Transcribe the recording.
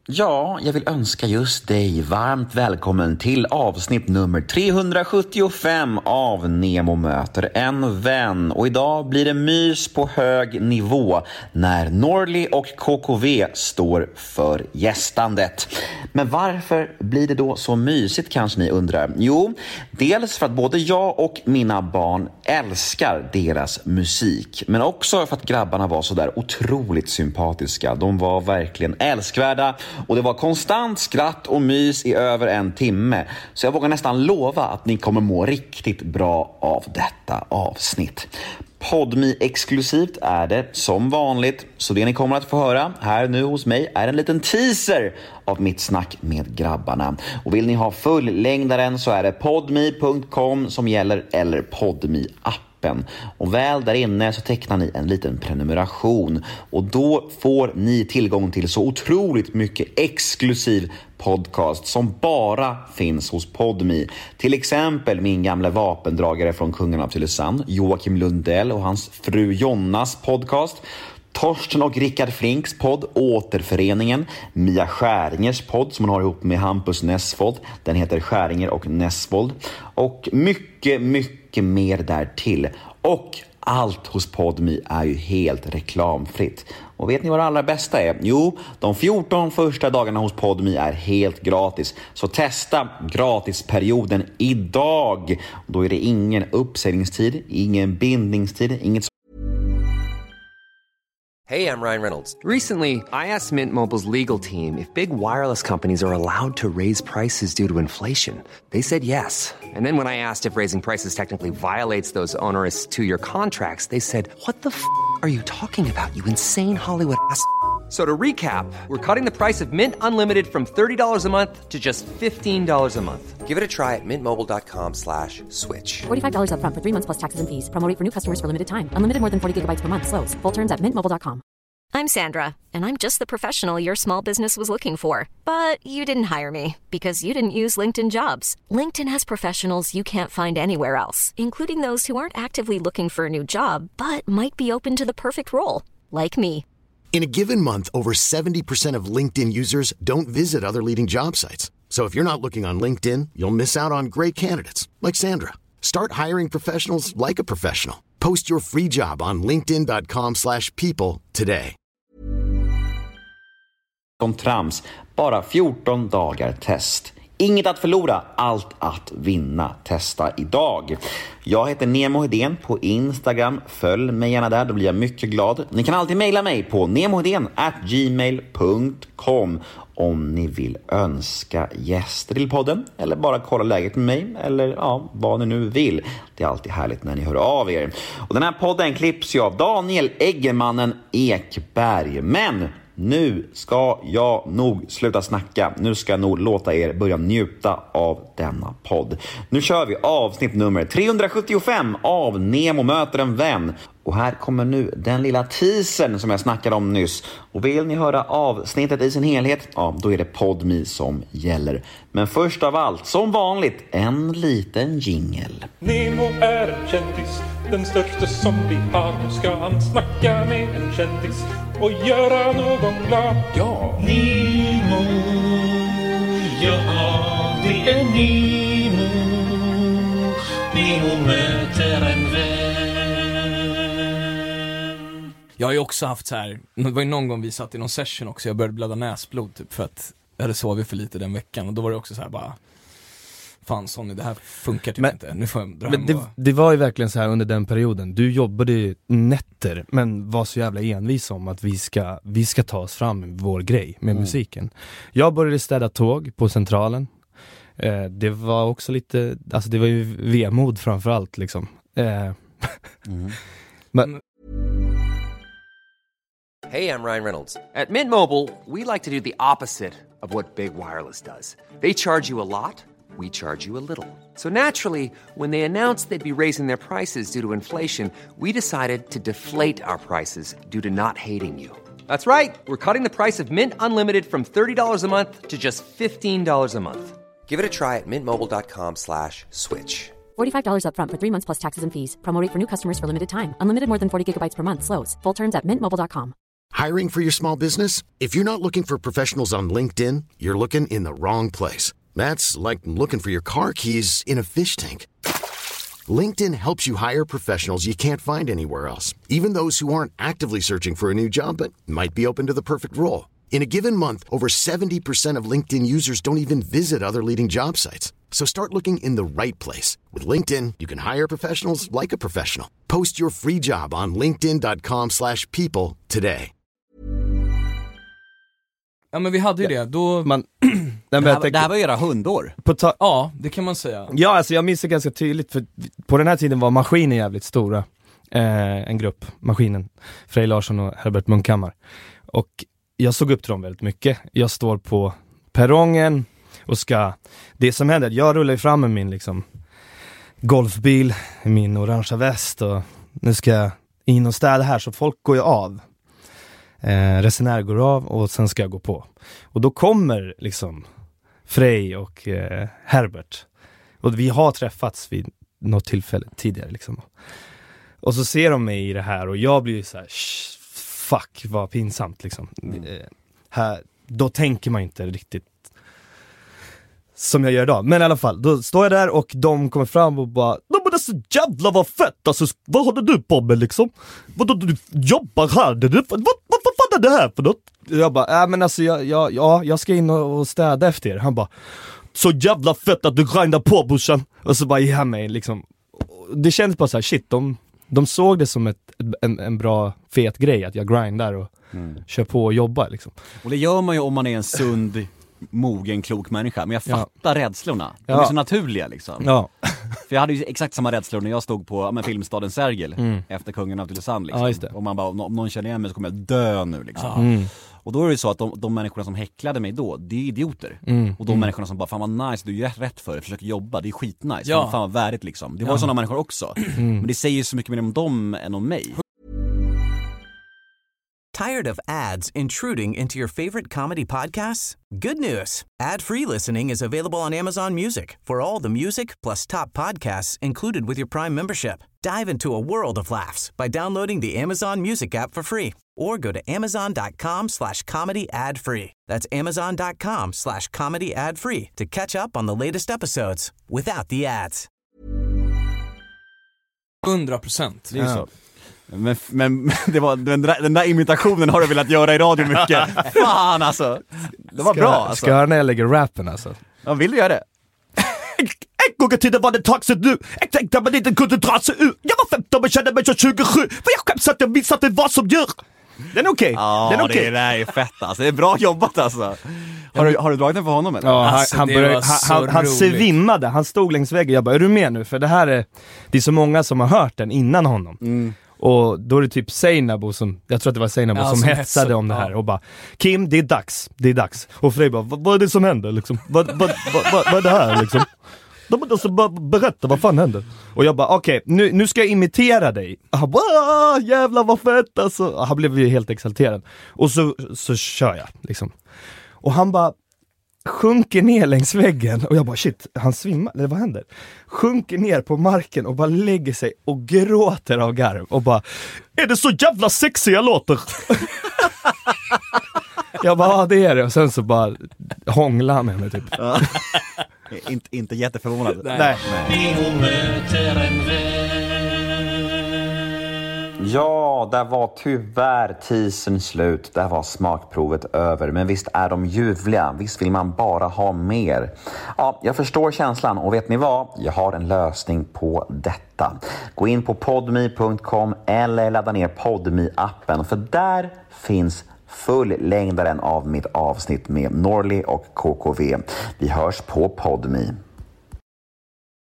Ja, jag vill önska just dig varmt välkommen till avsnitt nummer 375 av Nemo möter en vän. Och idag blir det mys på hög nivå när Norli och KKV står för gästandet. Men varför blir det då så mysigt kanske ni undrar? Jo, dels för att både jag och mina barn älskar deras musik. Men också för att grabbarna var så där otroligt sympatiska. De var verkligen älskvärda. Och det var konstant skratt och mys i över en timme. Så jag vågar nästan lova att ni kommer må riktigt bra av detta avsnitt. Podme exklusivt är det som vanligt. Så det ni kommer att få höra här nu hos mig är en liten teaser av mitt snack med grabbarna. Och vill ni ha fullängdaren så är det podme.com som gäller eller Podme-appen. Och väl där inne så tecknar ni en liten prenumeration. Och då får ni tillgång till så otroligt mycket exklusiv podcast som bara finns hos Podme. Till exempel min gamla vapendragare från Kungen av Tylösand, Joakim Lundell och hans fru Jonnas podcast. Torsten och Rickard Flinks podd Återföreningen, Mia Skäringers podd som hon har ihop med Hampus Nessvold, den heter Skäringer och Nessvold, och mycket mer därtill. Och allt hos Podme är ju helt reklamfritt. Och vet ni vad det allra bästa är? Jo, de 14 första dagarna hos Podme är helt gratis. Så testa gratisperioden idag. Då är det ingen uppsägningstid, ingen bindningstid, inget. Hey, I'm Ryan Reynolds. Recently, I asked Mint Mobile's legal team if big wireless companies are allowed to raise prices due to inflation. They said yes. And then when I asked if raising prices technically violates those onerous two-year contracts, they said, "What the f*** are you talking about, you insane Hollywood ass?" So to recap, we're cutting the price of Mint Unlimited from $30 a month to just $15 a month. Give it a try at mintmobile.com/switch. $45 up front for 3 months plus taxes and fees. Promo rate for new customers for limited time. Unlimited more than 40 gigabytes per month. Slows full terms at mintmobile.com. I'm Sandra, and I'm just the professional your small business was looking for. But you didn't hire me because you didn't use LinkedIn Jobs. LinkedIn has professionals you can't find anywhere else, including those who aren't actively looking for a new job, but might be open to the perfect role, like me. In a given month, over 70% of LinkedIn users don't visit other leading job sites. So if you're not looking on LinkedIn, you'll miss out on great candidates like Sandra. Start hiring professionals like a professional. Post your free job on linkedin.com/people today. Om trams, bara 14 dagar test. Inget att förlora, allt att vinna. Testa idag. Jag heter Nemo Hedén på Instagram. Följ mig gärna där, då blir jag mycket glad. Ni kan alltid mejla mig på nemohedén@gmail.com om ni vill önska gäster till podden eller bara kolla läget med mig eller ja, vad ni nu vill. Det är alltid härligt när ni hör av er. Och den här podden klipps ju av Daniel Eggemannen Ekberg. Men nu ska jag nog sluta snacka. Nu ska jag nog låta er börja njuta av denna podd. Nu kör vi avsnitt nummer 375 av Nemo möter en vän. Och här kommer nu den lilla teasern som jag snackade om nyss. Och vill ni höra avsnittet i sin helhet, ja, då är det Podme som gäller. Men först av allt, som vanligt, en liten jingle. Nemo är en kändis, den största som vi har. Nu ska han snacka med en kändis och göra någon glad. Ja, Nemo, ja, det är Nemo. Nemo möter en vän. Jag har ju också haft så här, det var ju någon gång vi satt i någon session också, jag började blöda näsblod typ för att jag hade sovit för lite den veckan. Och då var det också så här bara, fan Sonny, det här funkar typ inte. Nu får jag dra hem. Det var ju verkligen så här under den perioden. Du jobbade ju nätter, men var så jävla envis om att vi ska ta oss fram med vår grej med musiken. Jag började städa tåg på Centralen. Det var också lite, alltså det var ju vemod framförallt liksom. Men Hey, I'm Ryan Reynolds. At Mint Mobile, we like to do the opposite of what Big Wireless does. They charge you a lot, we charge you a little. So naturally, when they announced they'd be raising their prices due to inflation, we decided to deflate our prices due to not hating you. That's right. We're cutting the price of Mint Unlimited from $30 a month to just $15 a month. Give it a try at mintmobile.com/switch. $45 up front for 3 months plus taxes and fees. Promo rate for new customers for limited time. Unlimited more than 40 gigabytes per month. Slows full terms at mintmobile.com. Hiring for your small business? If you're not looking for professionals on LinkedIn, you're looking in the wrong place. That's like looking for your car keys in a fish tank. LinkedIn helps you hire professionals you can't find anywhere else, even those who aren't actively searching for a new job but might be open to the perfect role. In a given month, over 70% of LinkedIn users don't even visit other leading job sites. So start looking in the right place. With LinkedIn, you can hire professionals like a professional. Post your free job on linkedin.com/people today. Ja men vi hade ju det, då... Det här var era hundår. Ja, det kan man säga. Ja, alltså jag minns det ganska tydligt, för på den här tiden var Maskinen jävligt stora. En grupp, Maskinen, Frej Larsson och Herbert Munkhammar. Och jag såg upp till dem väldigt mycket. Jag står på perrongen och det som händer, jag rullar fram med min liksom golfbil, min orangea väst, och nu ska jag in och städa här, så folk går ju av. Resenärer går av och sen ska jag gå på. Och då kommer liksom Frej och Herbert. Och vi har träffats vid något tillfälle tidigare liksom. Och så ser de mig i det här och jag blir så här, fuck vad pinsamt liksom. Då tänker man inte riktigt som jag gör idag. Men i alla fall, då står jag där och de kommer fram och bara, men det är så jävla vad fett, alltså, vad håller du på med liksom? Vadå, du jobbar här? Vad fan är det här för något? Jag bara, men alltså jag ska in och städa efter er. Han bara, så jävla fett att du grindar på bushen. Och så bara ge hem mig liksom. Det kändes bara så här, shit, de såg det som en bra fet grej att jag grindar och kör på och jobbar liksom. Och det gör man ju om man är en sund, mogen, klok människa. Men jag fattar rädslorna. De är så naturliga liksom. Ja. För jag hade ju exakt samma rädslor när jag stod på Filmstaden Sergel efter Kungen av Tylösand liksom. Just det. Och man bara, om någon känner igen mig så kommer jag dö nu liksom. Och då är det så att de människorna som häcklade mig då, det är idioter. Och de människorna som bara, fan vad nice, du gör rätt för det, försöker jobba, det är skitnice. Fan vad värdigt liksom. Det var sådana människor också. Men det säger ju så mycket mer om dem än om mig. Tired of ads intruding into your favorite comedy podcasts? Good news. Ad-free listening is available on Amazon Music for all the music plus top podcasts included with your Prime membership. Dive into a world of laughs by downloading the Amazon Music app for free or go to amazon.com/comedy ad-free. That's amazon.com/comedy ad-free to catch up on the latest episodes without the ads. 100%. Det är ju så. Men det var den där imitationen har du velat göra i radio mycket. Fan alltså. Det var bra alltså. Ska jag när jag lägger rappen alltså? Ja, vill du göra det? En gång i tiden var det taxet nu. Jag tänkte att man inte kunde dra sig ur. Jag var 15 och kände mig som 27. För jag skäms att jag visste att det var som gör. Den är okej. Ja, den är okej. Det där är fett alltså. Det är bra jobbat alltså. Har du dragit den för honom eller? Ja, alltså, han svimmade. Han stod längs väggen. Jag bara, är du med nu? För det är så många som har hört den innan honom. Och då är det typ Seinabo som, jag tror att det var Seinabo som hetsade om det här och bara, Kim, det är dags. Och Frej bara, vad är det som händer liksom? Vad är det här liksom? De måste bara berätta vad fan händer. Och jag bara, okej, nu ska jag imitera dig. Han bara, jävlar vad fett alltså. Han blev ju helt exalterad. Och så kör jag liksom. Och han bara sjunker ner längs väggen och jag bara shit, han svimmar, eller vad händer? Sjunker ner på marken och bara lägger sig och gråter av garv och bara, är det så jävla sexig jag låter? Jag bara, ja det är det. Och sen så bara hånglar han med mig typ. Inte jätteförvånad. Nej. Ja, där var tyvärr teasern slut. Där var smakprovet över. Men visst är de ljuvliga. Visst vill man bara ha mer. Ja, jag förstår känslan. Och vet ni vad? Jag har en lösning på detta. Gå in på podme.com eller ladda ner Podme-appen. För där finns fullängdaren av mitt avsnitt med Norli och KKV. Vi hörs på Podme.